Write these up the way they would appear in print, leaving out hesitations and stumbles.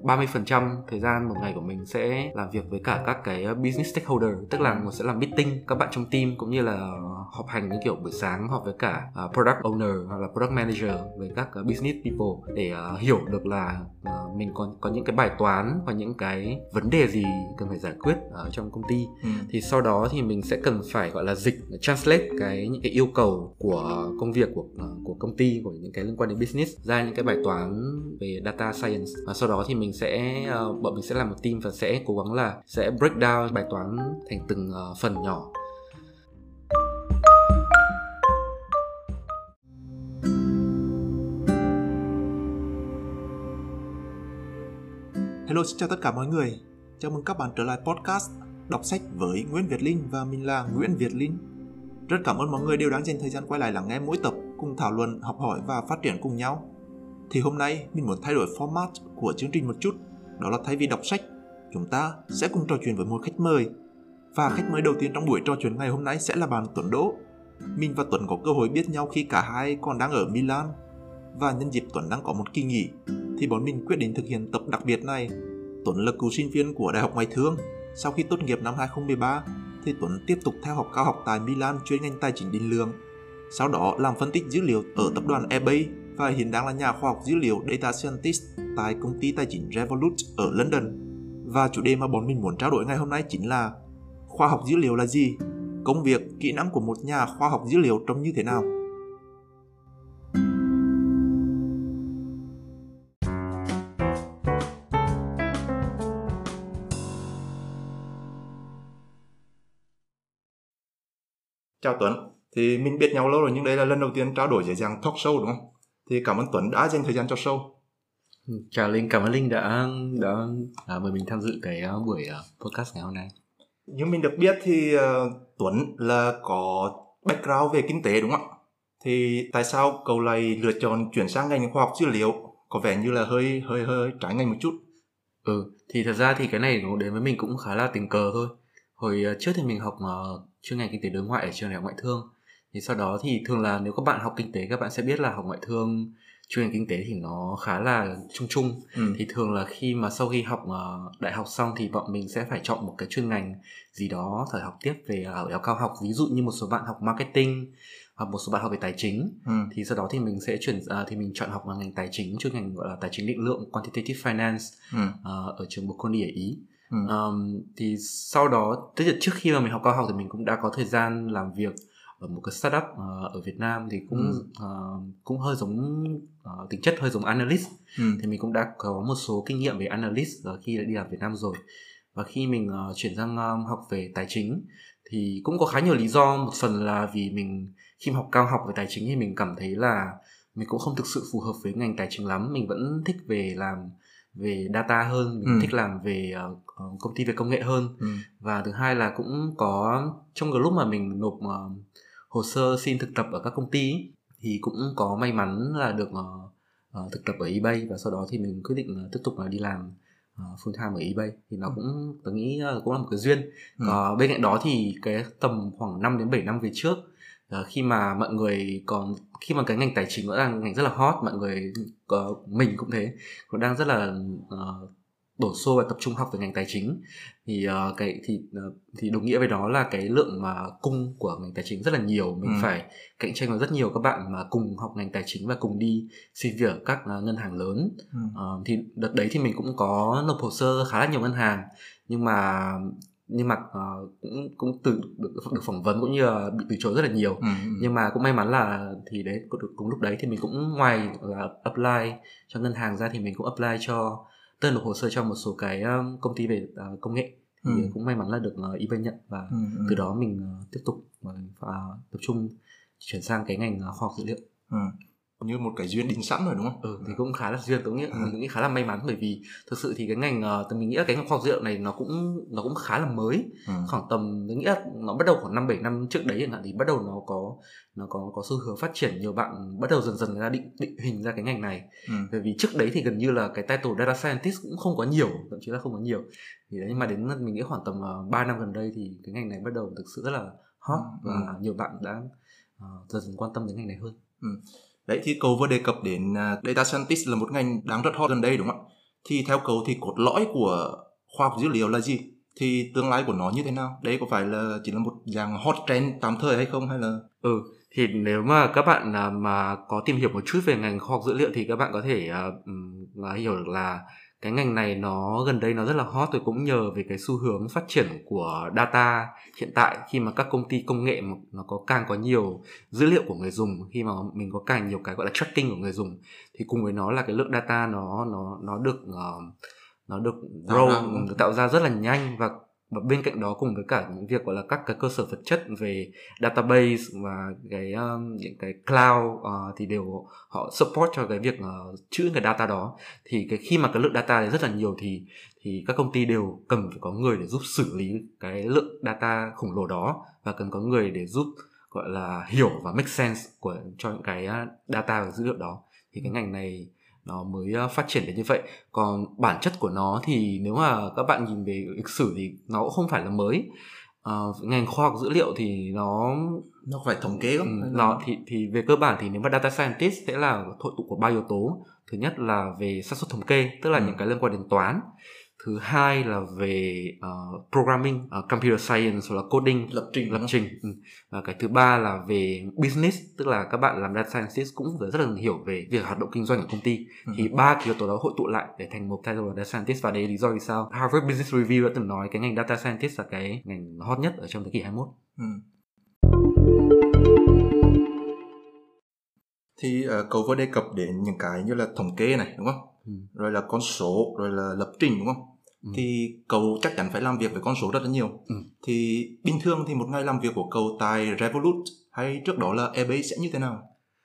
30% thời gian một ngày của mình sẽ làm việc với cả các cái business stakeholder, tức là mình sẽ làm meeting các bạn trong team, cũng như là họp hành những kiểu buổi sáng họp với cả product owner hoặc là product manager, với các business people để hiểu được là mình có những cái bài toán và những cái vấn đề gì cần phải giải quyết ở trong công ty. Thì sau đó thì mình sẽ cần phải gọi là dịch, translate những cái yêu cầu của công việc của công ty, của những cái liên quan đến business ra những cái bài toán về data science. Và sau đó thì bọn mình sẽ làm một team và sẽ cố gắng là sẽ break down bài toán thành từng phần nhỏ. Hello, xin chào tất cả mọi người. Chào mừng các bạn trở lại podcast Đọc sách với Nguyễn Việt Linh, và mình là Nguyễn Việt Linh. Rất cảm ơn mọi người đều đang dành thời gian quay lại lắng nghe mỗi tập, cùng thảo luận, học hỏi và phát triển cùng nhau. Thì hôm nay mình muốn thay đổi format của chương trình một chút. Đó là thay vì đọc sách, chúng ta sẽ cùng trò chuyện với một khách mời. Và khách mời đầu tiên trong buổi trò chuyện ngày hôm nay sẽ là bạn Tuấn Đỗ. Mình và Tuấn có cơ hội biết nhau khi cả hai còn đang ở Milan. Và nhân dịp Tuấn đang có một kỳ nghỉ, thì bọn mình quyết định thực hiện tập đặc biệt này. Tuấn là cựu sinh viên của Đại học Ngoại thương. Sau khi tốt nghiệp năm 2013, thì Tuấn tiếp tục theo học cao học tại Milan chuyên ngành tài chính định lượng. Sau đó làm phân tích dữ liệu ở tập đoàn eBay, và hiện đang là nhà khoa học dữ liệu Data Scientist tại công ty tài chính Revolut ở London. Và chủ đề mà bọn mình muốn trao đổi ngày hôm nay chính là khoa học dữ liệu là gì? Công việc, kỹ năng của một nhà khoa học dữ liệu trông như thế nào? Chào Tuấn, thì mình biết nhau lâu rồi nhưng đây là lần đầu tiên trao đổi dưới dạng talk show đúng không? Thì cảm ơn Tuấn đã dành thời gian cho show. Chào Linh, cảm ơn Linh đã mời mình tham dự cái buổi podcast ngày hôm nay. Như mình được biết thì Tuấn là có background về kinh tế đúng không ạ? Thì tại sao cậu lại lựa chọn chuyển sang ngành khoa học dữ liệu? Có vẻ như là hơi trái ngành một chút. Thì thật ra thì cái này nó đến với mình cũng khá là tình cờ thôi. Hồi trước thì mình học chuyên ngành kinh tế đối ngoại ở trường Đại học Ngoại thương. Thì sau đó thì thường là nếu các bạn học kinh tế, các bạn sẽ biết là học ngoại thương, chuyên ngành kinh tế thì nó khá là chung. Thì thường là sau khi học đại học xong thì bọn mình sẽ phải chọn một cái chuyên ngành gì đó phải học tiếp về ở cao học. Ví dụ như một số bạn học marketing, hoặc một số bạn học về tài chính. Thì sau đó thì mình sẽ thì mình chọn học ngành tài chính, chuyên ngành gọi là tài chính định lượng, quantitative finance, ở trường Bocconi ở Ý. Thì sau đó, tức là trước khi mà mình học cao học thì mình cũng đã có thời gian làm việc ở một cái startup ở Việt Nam, thì cũng hơi giống tính chất hơi giống analyst. Thì mình cũng đã có một số kinh nghiệm về analyst khi đã đi làm Việt Nam rồi. Và khi mình chuyển sang học về tài chính thì cũng có khá nhiều lý do. Một phần là vì mình khi mà học cao học về tài chính thì mình cảm thấy là mình cũng không thực sự phù hợp với ngành tài chính lắm. Mình vẫn thích làm về data hơn, mình thích làm về công ty về công nghệ hơn. Và thứ hai là cũng có trong cái lúc mà mình nộp hồ sơ xin thực tập ở các công ty thì cũng có may mắn là được thực tập ở eBay, và sau đó thì mình quyết định tiếp tục đi làm full time ở eBay. Thì nó cũng, tôi nghĩ cũng là một cái duyên. Bên cạnh đó thì cái tầm khoảng 5 đến 7 năm về trước, khi mà cái ngành tài chính vẫn là ngành rất là hot, mọi người mình cũng thế, cũng đang rất là đổ xô và tập trung học về ngành tài chính, thì đồng nghĩa với đó là cái lượng mà cung của ngành tài chính rất là nhiều. Mình phải cạnh tranh với rất nhiều các bạn mà cùng học ngành tài chính và cùng đi xin việc ở các ngân hàng lớn. Thì đợt đấy thì mình cũng có nộp hồ sơ khá là nhiều ngân hàng, nhưng mà cũng được phỏng vấn cũng như là bị từ chối rất là nhiều. Nhưng mà cũng may mắn là thì đấy, cùng lúc đấy thì mình cũng ngoài là apply cho ngân hàng ra thì mình cũng apply cho nộp hồ sơ cho một số cái công ty về công nghệ. Thì cũng may mắn là được eBay nhận, và từ đó mình tiếp tục tập trung chuyển sang cái ngành khoa học dữ liệu. Như một cái duyên định sẵn rồi đúng không? Thì cũng khá là duyên, mình cũng nghĩ khá là may mắn, bởi vì thực sự thì cái ngành mình nghĩ là cái ngành khoa học dữ liệu này nó cũng khá là mới. Khoảng tầm, mình nghĩ là nó bắt đầu khoảng 5-7 năm trước đấy chẳng hạn, thì bắt đầu nó có xu hướng phát triển, nhiều bạn bắt đầu dần người ta định hình ra cái ngành này. Bởi vì trước đấy thì gần như là cái title data scientist cũng không có nhiều, thậm chí là không có nhiều. Thì đấy, nhưng mà đến mình nghĩ khoảng tầm 3 năm gần đây thì cái ngành này bắt đầu thực sự rất là hot, và nhiều bạn đã dần quan tâm đến ngành này hơn. Đấy, thì cậu vừa đề cập đến Data Scientist là một ngành đang rất hot gần đây đúng không ạ? Thì theo cậu thì cốt lõi của khoa học dữ liệu là gì? Thì tương lai của nó như thế nào? Đây có phải là chỉ là một dạng hot trend tạm thời hay không, hay là... Thì nếu mà các bạn mà có tìm hiểu một chút về ngành khoa học dữ liệu thì các bạn có thể hiểu được là cái ngành này nó gần đây nó rất là hot, rồi cũng nhờ về cái xu hướng phát triển của data hiện tại, khi mà các công ty công nghệ nó càng có nhiều dữ liệu của người dùng, khi mà mình có càng nhiều cái gọi là tracking của người dùng, thì cùng với nó là cái lượng data nó được tạo ra rất là nhanh, và bên cạnh đó cùng với cả những việc gọi là các cái cơ sở vật chất về database và những cái cloud thì đều họ support cho cái việc trữ cái data đó. Thì khi mà cái lượng data đấy rất là nhiều thì các công ty đều cần phải có người để giúp xử lý cái lượng data khổng lồ đó, và cần có người để giúp gọi là hiểu và make sense cho những cái data và dữ liệu đó. Thì cái ngành này nó mới phát triển đến như vậy. Còn bản chất của nó thì nếu mà các bạn nhìn về lịch sử thì nó cũng không phải là mới. Ngành khoa học dữ liệu thì nó phải thống kê không? Thì về cơ bản thì nếu mà data scientist sẽ là hội tụ của 3 yếu tố. Thứ nhất là về xác suất thống kê, tức là những cái liên quan đến toán. Thứ hai là về programming, computer science hoặc là coding, lập trình. Và cái thứ ba là về business, tức là các bạn làm data scientist cũng rất là hiểu về việc hoạt động kinh doanh của công ty. Thì ba cái yếu tố đó hội tụ lại để thành một title là data scientist, và đấy là lý do vì sao Harvard Business Review đã từng nói cái ngành data scientist là cái ngành hot nhất ở trong thế kỷ 21. Thì cậu vừa đề cập đến những cái như là thống kê này, đúng không? Rồi là con số, rồi là lập trình, đúng không? Thì cậu chắc chắn phải làm việc với con số rất là nhiều. Thì bình thường thì một ngày làm việc của cậu tại Revolut hay trước đó là Ebay sẽ như thế nào?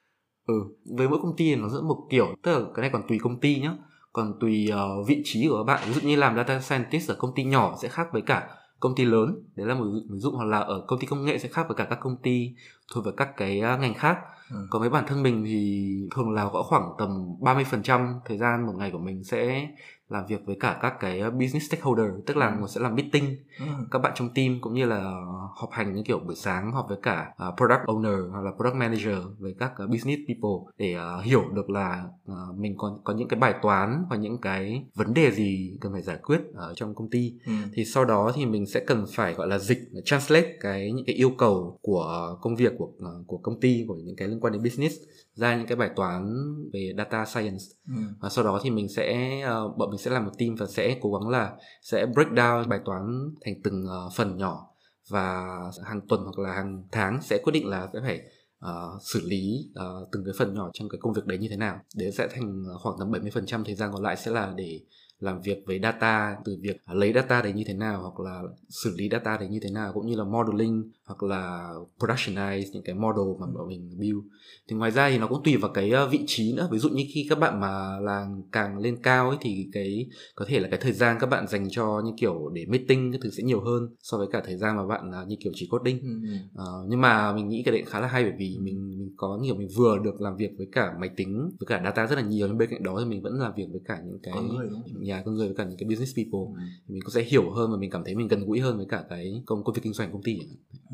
Với mỗi công ty nó rất một kiểu, tức là cái này còn tùy công ty nhá, còn tùy vị trí của các bạn. Ví dụ như làm data scientist ở công ty nhỏ sẽ khác với cả công ty lớn, đấy là một ví dụ, hoặc là ở công ty công nghệ sẽ khác với cả các công ty thuộc về các cái ngành khác. Còn với bản thân mình thì thường là có khoảng tầm 30% thời gian một ngày của mình sẽ làm việc với cả các cái business stakeholder, tức là mình sẽ làm meeting các bạn trong team, cũng như là họp hành như kiểu buổi sáng họp với cả product owner hoặc là product manager, với các business people để hiểu được là mình có những cái bài toán và những cái vấn đề gì cần phải giải quyết ở trong công ty. Thì sau đó thì mình sẽ cần phải gọi là dịch, translate những cái yêu cầu của công việc của công ty, của những cái liên quan đến business ra những cái bài toán về data science. Và sau đó thì bọn mình sẽ làm một team và sẽ cố gắng là sẽ break down bài toán thành từng phần nhỏ, và hàng tuần hoặc là hàng tháng sẽ quyết định là sẽ phải xử lý từng cái phần nhỏ trong cái công việc đấy như thế nào. Đấy sẽ thành khoảng tầm 70% thời gian còn lại sẽ là để làm việc với data, từ việc lấy data đấy như thế nào, hoặc là xử lý data đấy như thế nào, cũng như là modeling hoặc là productionize những cái model mà bọn mình build. Thì ngoài ra thì nó cũng tùy vào cái vị trí nữa. Ví dụ như khi các bạn mà làm càng lên cao ấy, thì có thể là cái thời gian các bạn dành cho như kiểu để meeting cái thứ sẽ nhiều hơn so với cả thời gian mà bạn như kiểu chỉ coding. Nhưng mà mình nghĩ cái đấy khá là hay, bởi vì mình có nhiều, mình vừa được làm việc với cả máy tính với cả data rất là nhiều, nhưng bên cạnh đó thì mình vẫn làm việc với cả những cái con người với cả những cái business people. Thì mình cũng sẽ hiểu hơn và mình cảm thấy mình gần gũi hơn với cả cái công việc kinh doanh công ty.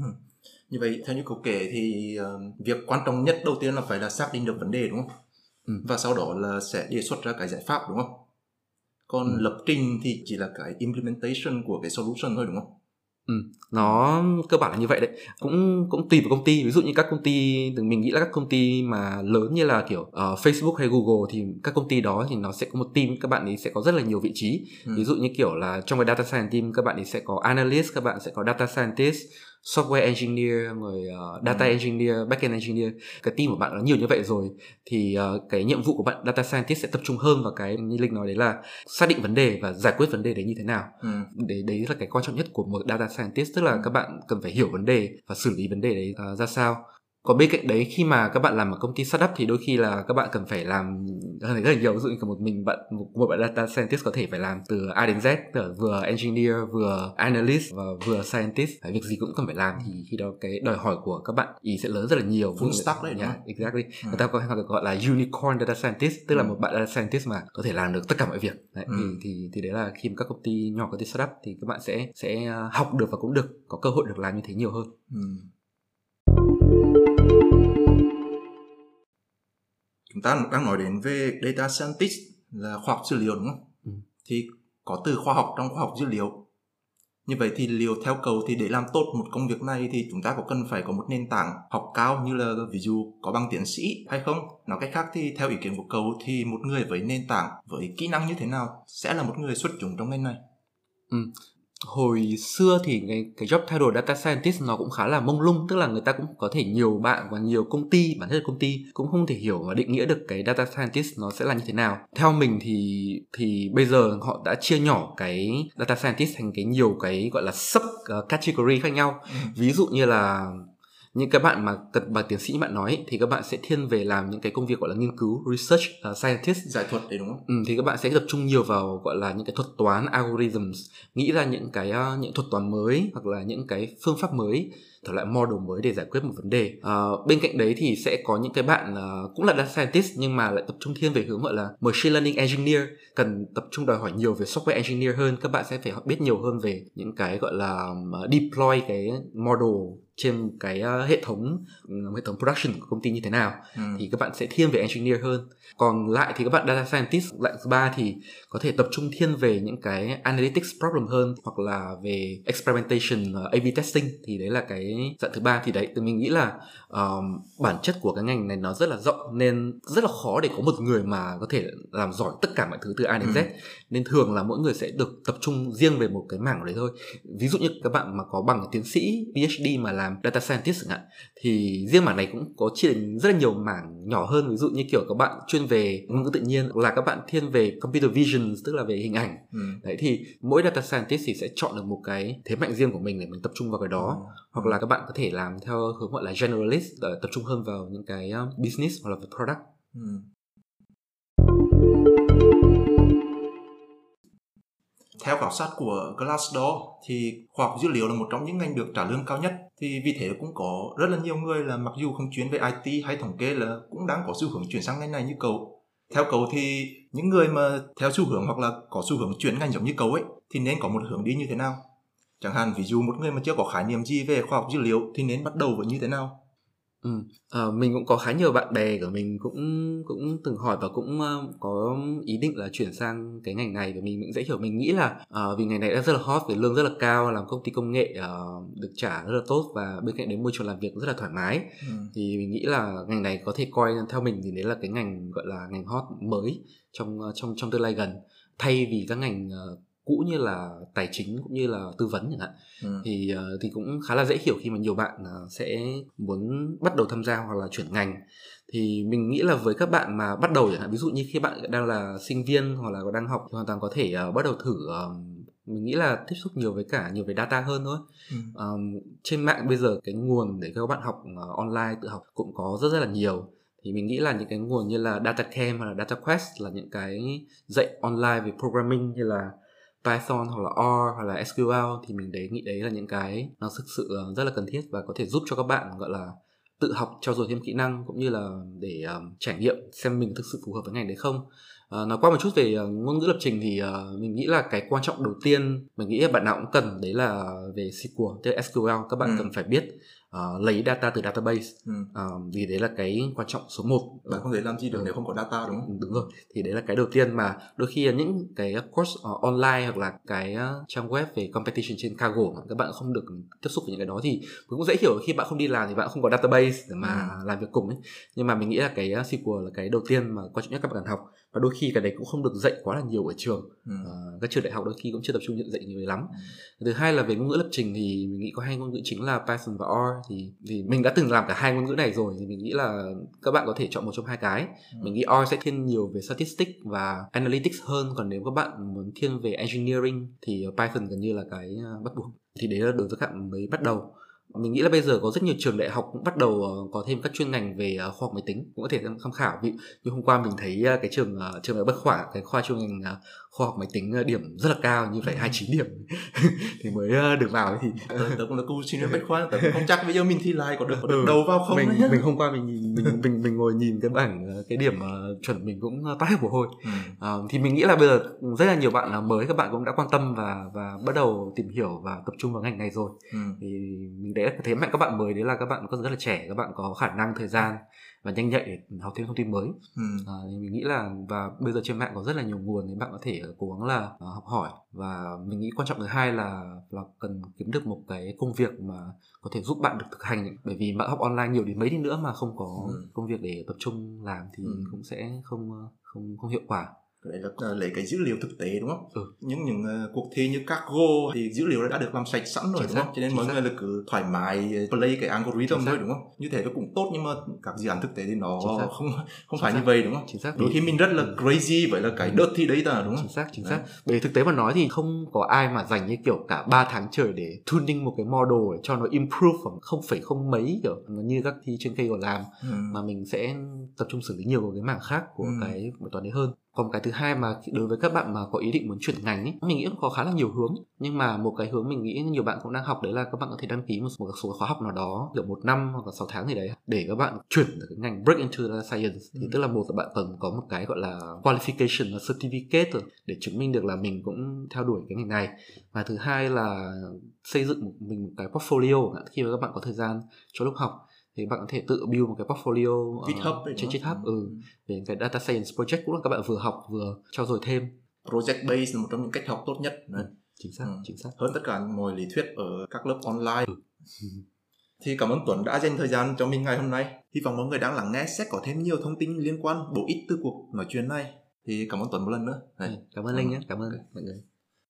Như vậy theo như cậu kể thì việc quan trọng nhất đầu tiên là phải là xác định được vấn đề, đúng không? Và sau đó là sẽ đề xuất ra cái giải pháp, đúng không? Còn lập trình thì chỉ là cái implementation của cái solution thôi, đúng không? Nó cơ bản là như vậy đấy. Cũng tùy vào công ty. Ví dụ như các công ty, mình nghĩ là các công ty mà lớn như là kiểu Facebook hay Google, thì các công ty đó thì nó sẽ có một team, các bạn ấy sẽ có rất là nhiều vị trí. Ví dụ như kiểu là trong cái data science team, các bạn ấy sẽ có analyst, các bạn sẽ có data scientist, software engineer, người data engineer, backend engineer. Cái team của bạn nó nhiều như vậy rồi, thì cái nhiệm vụ của bạn data scientist sẽ tập trung hơn vào cái như Linh nói đấy là xác định vấn đề và giải quyết vấn đề đấy như thế nào. Đấy là cái quan trọng nhất của một data scientist, tức là các bạn cần phải hiểu vấn đề và xử lý vấn đề đấy ra sao. Còn bên cạnh đấy, khi mà các bạn làm ở công ty startup thì đôi khi là các bạn cần phải làm rất là nhiều. Ví dụ như một bạn data scientist có thể phải làm từ A đến Z, vừa engineer, vừa analyst và vừa scientist, việc gì cũng cần phải làm. Thì khi đó cái đòi hỏi của các bạn ý sẽ lớn rất là nhiều. Full stack đấy, đúng không? Exactly. Người ta có gọi là unicorn data scientist, tức là một bạn data scientist mà có thể làm được tất cả mọi việc. Đấy, thì đấy là khi mà các công ty nhỏ, công ty startup thì các bạn sẽ học được và cũng có cơ hội được làm như thế nhiều hơn. Chúng ta đang nói đến về data scientist là khoa học dữ liệu, đúng không? thì có từ khoa học trong khoa học dữ liệu. Như vậy thì liệu theo cậu thì để làm tốt một công việc này thì chúng ta có cần phải có một nền tảng học cao như là ví dụ có bằng tiến sĩ hay không? Nói cách khác thì theo ý kiến của cậu thì một người với nền tảng, với kỹ năng như thế nào sẽ là một người xuất chúng trong ngành này? Hồi xưa thì cái job title data scientist nó cũng khá là mông lung, tức là người ta cũng có thể nhiều bạn và nhiều công ty, bản thân công ty cũng không thể hiểu và định nghĩa được cái data scientist nó sẽ là như thế nào. Theo mình thì bây giờ họ đã chia nhỏ cái data scientist thành cái nhiều cái gọi là sub category khác nhau. Ví dụ như là những các bạn mà cần bằng tiến sĩ như bạn nói thì các bạn sẽ thiên về làm những cái công việc gọi là nghiên cứu, research scientist, giải thuật đấy đúng không? Thì các bạn sẽ tập trung nhiều vào gọi là những cái thuật toán, algorithms, nghĩ ra những thuật toán mới hoặc là những cái phương pháp mới, thử lại model mới để giải quyết một vấn đề. Bên cạnh đấy thì sẽ có những cái bạn cũng là data scientist nhưng mà lại tập trung thiên về hướng gọi là machine learning engineer, cần tập trung đòi hỏi nhiều về software engineer hơn. Các bạn sẽ phải biết nhiều hơn về những cái gọi là deploy cái model trên cái hệ thống production của công ty như thế nào, thì các bạn sẽ thiên về engineer hơn. Còn lại thì các bạn data scientist loại thứ ba thì có thể tập trung thiên về những cái analytics problem hơn, hoặc là về experimentation, A/B testing, thì đấy là cái dạng thứ ba. Thì đấy, từ mình nghĩ là bản chất của cái ngành này nó rất là rộng nên rất là khó để có một người mà có thể làm giỏi tất cả mọi thứ từ A đến Z. Nên thường là mỗi người sẽ được tập trung riêng về một cái mảng đấy thôi. Ví dụ như các bạn mà có bằng tiến sĩ, PhD mà làm data scientist chẳng hạn, thì riêng mảng này cũng có chia thành rất là nhiều mảng nhỏ hơn. Ví dụ như kiểu các bạn chuyên về ngôn ngữ tự nhiên, là các bạn thiên về computer vision, tức là về hình ảnh. Đấy, thì mỗi data scientist thì sẽ chọn được một cái thế mạnh riêng của mình để mình tập trung vào cái đó. Hoặc là các bạn có thể làm theo hướng gọi là generalist, tập trung hơn vào những cái business hoặc là về product. Theo khảo sát của Glassdoor thì khoa học dữ liệu là một trong những ngành được trả lương cao nhất. Thì vì thế cũng có rất là nhiều người là mặc dù không chuyên về IT hay thống kê là cũng đang có xu hướng chuyển sang ngành này như cậu. Theo cậu thì những người mà theo xu hướng hoặc là có xu hướng chuyển ngành giống như cậu ấy thì nên có một hướng đi như thế nào? Chẳng hạn ví dụ một người mà chưa có khái niệm gì về khoa học dữ liệu thì nên bắt đầu với như thế nào? Mình cũng có khá nhiều bạn bè của mình cũng từng hỏi và cũng có ý định là chuyển sang cái ngành này, và mình cũng dễ hiểu. Mình nghĩ là vì ngành này đã rất là hot, với lương rất là cao, làm công ty công nghệ được trả rất là tốt, và bên cạnh đấy môi trường làm việc rất là thoải mái. Thì mình nghĩ là ngành này có thể coi theo mình thì đấy là cái ngành gọi là ngành hot mới trong tương lai gần, thay vì các ngành cũ như là tài chính cũng như là tư vấn chẳng hạn. Thì cũng khá là dễ hiểu khi mà nhiều bạn sẽ muốn bắt đầu tham gia hoặc là chuyển ngành. Thì mình nghĩ là với các bạn mà bắt đầu chẳng hạn, ví dụ như khi bạn đang là sinh viên hoặc là đang học, thì hoàn toàn có thể bắt đầu thử mình nghĩ là tiếp xúc nhiều về data hơn thôi. Trên mạng bây giờ cái nguồn để các bạn học online tự học cũng có rất là nhiều. Thì mình nghĩ là những cái nguồn như là DataCamp hoặc là DataQuest là những cái dạy online về programming như là Python hoặc là R hoặc là SQL, thì mình nghĩ đấy là những cái nó thực sự rất là cần thiết và có thể giúp cho các bạn gọi là tự học, trau dồi thêm kỹ năng, cũng như là để trải nghiệm xem mình thực sự phù hợp với ngành đấy không. Nói qua một chút về ngôn ngữ lập trình thì mình nghĩ là cái quan trọng đầu tiên mình nghĩ là bạn nào cũng cần, đấy là về SQL, tức là SQL. Các bạn cần phải biết lấy data từ database, vì đấy là cái quan trọng số 1. Bạn không thể làm gì được nếu không có data, đúng không? Đúng rồi, thì đấy là cái đầu tiên mà đôi khi là những cái course online hoặc là cái trang web về competition trên Kaggle mà các bạn không được tiếp xúc với những cái đó, thì cũng dễ hiểu khi bạn không đi làm thì bạn không có database để mà làm việc cùng ấy. Nhưng mà mình nghĩ là cái SQL là cái đầu tiên mà quan trọng nhất các bạn cần học, và đôi khi cái đấy cũng không được dạy quá là nhiều ở trường. Các trường đại học đôi khi cũng chưa tập trung dạy nhiều lắm. Thứ hai là về ngôn ngữ lập trình thì mình nghĩ có hai ngôn ngữ chính là Python và R. Thì mình đã từng làm cả hai ngôn ngữ này rồi, thì mình nghĩ là các bạn có thể chọn một trong hai cái. Mình nghĩ R sẽ thiên nhiều về statistics và analytics hơn, còn nếu các bạn muốn thiên về engineering thì Python gần như là cái bắt buộc. Thì đấy là đối với các bạn mới bắt đầu. Mình nghĩ là bây giờ có rất nhiều trường đại học cũng bắt đầu có thêm các chuyên ngành về khoa học máy tính, cũng có thể tham khảo. Như hôm qua mình thấy cái trường đại Bách Khoa, cái khoa chuyên ngành khoa học máy tính điểm rất là cao, như phải 29 điểm thì mới được vào. Thì tớ cũng là cựu sinh viên Bách Khoa, tớ cũng không chắc bây giờ mình thi lại có được đầu vào không. Mình hôm qua mình ngồi nhìn cái bảng cái điểm chuẩn, mình cũng toát hết mồ hôi. Thì mình nghĩ là bây giờ rất là nhiều bạn mới, các bạn cũng đã quan tâm và bắt đầu tìm hiểu và tập trung vào ngành này rồi. Thì mình đấy là thế mạnh các bạn mới, đấy là các bạn còn rất là trẻ, các bạn có khả năng, thời gian và nhanh nhạy để học thêm thông tin mới. Thì mình nghĩ là và bây giờ trên mạng có rất là nhiều nguồn thì bạn có thể cố gắng là học hỏi. Và mình nghĩ quan trọng thứ hai là cần kiếm được một cái công việc mà có thể giúp bạn được thực hành, bởi vì bạn học online nhiều đến mấy đi nữa mà không có công việc để tập trung làm thì cũng sẽ không hiệu quả. Đấy là lấy cái dữ liệu thực tế đúng không? Những cuộc thi như Kaggle thì dữ liệu đã được làm sạch sẵn rồi, đúng không? Cho nên mọi người là cứ thoải mái play cái algorithm thôi, đúng không? Như thế nó cũng tốt, nhưng mà các dự án thực tế thì nó không phải như vậy, đúng không? Đôi khi mình rất là crazy với là cái dirty data, đúng không? Chính xác. Bởi thực tế mà nói thì không có ai mà dành như kiểu cả 3 tháng trời để tuning một cái model để cho nó improve khoảng 0,0 mấy kiểu như các thi trên Kaggle làm, mà mình sẽ tập trung xử lý nhiều cái mảng khác của cái bài toán đấy hơn. Còn cái thứ hai mà đối với các bạn mà có ý định muốn chuyển ngành ấy, mình nghĩ cũng có khá là nhiều hướng, nhưng mà một cái hướng mình nghĩ nhiều bạn cũng đang học đấy là các bạn có thể đăng ký một số khóa học nào đó kiểu 1 năm hoặc là 6 tháng gì đấy để các bạn chuyển từ cái ngành break into data science. Thì tức là một là bạn cần có một cái gọi là qualification là certificate rồi để chứng minh được là mình cũng theo đuổi cái ngành này, và thứ hai là xây dựng mình một cái portfolio khi mà các bạn có thời gian cho lúc học thì bạn có thể tự build một cái portfolio trên GitHub về cái data science project cũng là các bạn vừa học vừa trau dồi thêm. Project based là một trong những cách học tốt nhất. Chính xác. Hơn tất cả mọi lý thuyết ở các lớp online. Thì cảm ơn Tuấn đã dành thời gian cho mình ngày hôm nay. Hy vọng mọi người đang lắng nghe sẽ có thêm nhiều thông tin liên quan bổ ích từ cuộc nói chuyện này. Thì cảm ơn Tuấn một lần nữa. Cảm ơn Linh nhé. Cảm ơn mọi người.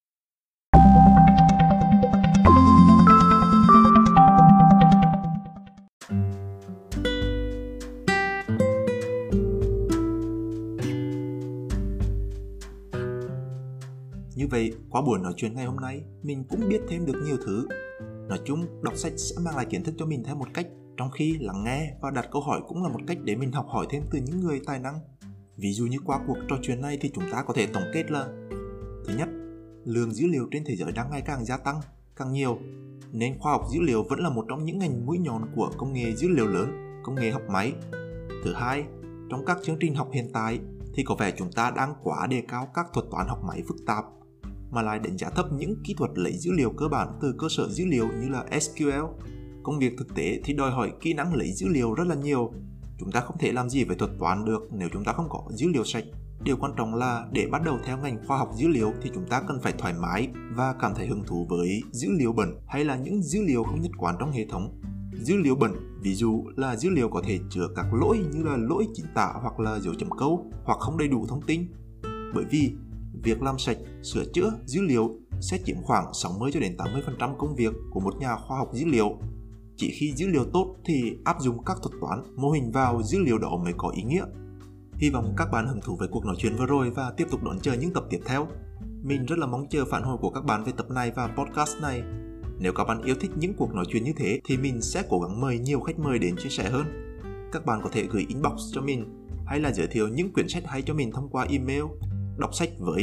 Như vậy, qua buổi nói chuyện ngày hôm nay, mình cũng biết thêm được nhiều thứ. Nói chung, đọc sách sẽ mang lại kiến thức cho mình theo một cách, trong khi lắng nghe và đặt câu hỏi cũng là một cách để mình học hỏi thêm từ những người tài năng. Ví dụ như qua cuộc trò chuyện này thì chúng ta có thể tổng kết là: thứ nhất, lượng dữ liệu trên thế giới đang ngày càng gia tăng, càng nhiều, nên khoa học dữ liệu vẫn là một trong những ngành mũi nhọn của công nghệ dữ liệu lớn, công nghệ học máy. Thứ hai, trong các chương trình học hiện tại thì có vẻ chúng ta đang quá đề cao các thuật toán học máy phức tạp, mà lại đánh giá thấp những kỹ thuật lấy dữ liệu cơ bản từ cơ sở dữ liệu như là SQL. Công việc thực tế thì đòi hỏi kỹ năng lấy dữ liệu rất là nhiều. Chúng ta không thể làm gì về thuật toán được nếu chúng ta không có dữ liệu sạch. Điều quan trọng là để bắt đầu theo ngành khoa học dữ liệu thì chúng ta cần phải thoải mái và cảm thấy hứng thú với dữ liệu bẩn hay là những dữ liệu không nhất quán trong hệ thống. Dữ liệu bẩn ví dụ là dữ liệu có thể chứa các lỗi như là lỗi chính tả hoặc là dấu chấm câu hoặc không đầy đủ thông tin. Bởi vì việc làm sạch, sửa chữa dữ liệu sẽ chiếm khoảng 60 cho đến 80% công việc của một nhà khoa học dữ liệu. Chỉ khi dữ liệu tốt thì áp dụng các thuật toán, mô hình vào dữ liệu đó mới có ý nghĩa. Hy vọng các bạn hứng thú với cuộc nói chuyện vừa rồi và tiếp tục đón chờ những tập tiếp theo. Mình rất là mong chờ phản hồi của các bạn về tập này và podcast này. Nếu các bạn yêu thích những cuộc nói chuyện như thế thì mình sẽ cố gắng mời nhiều khách mời đến chia sẻ hơn. Các bạn có thể gửi inbox cho mình hay là giới thiệu những quyển sách hay cho mình thông qua email đọc sách với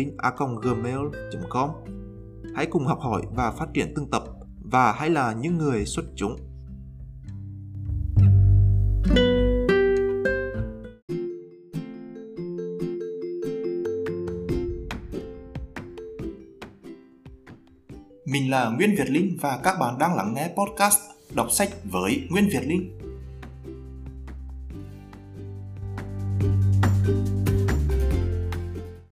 nvelin@gmail.com. Hãy cùng học hỏi và phát triển từng tập và hãy là những người xuất chúng. Mình là Nguyễn Việt Linh và các bạn đang lắng nghe podcast Đọc sách với Nguyễn Việt Linh.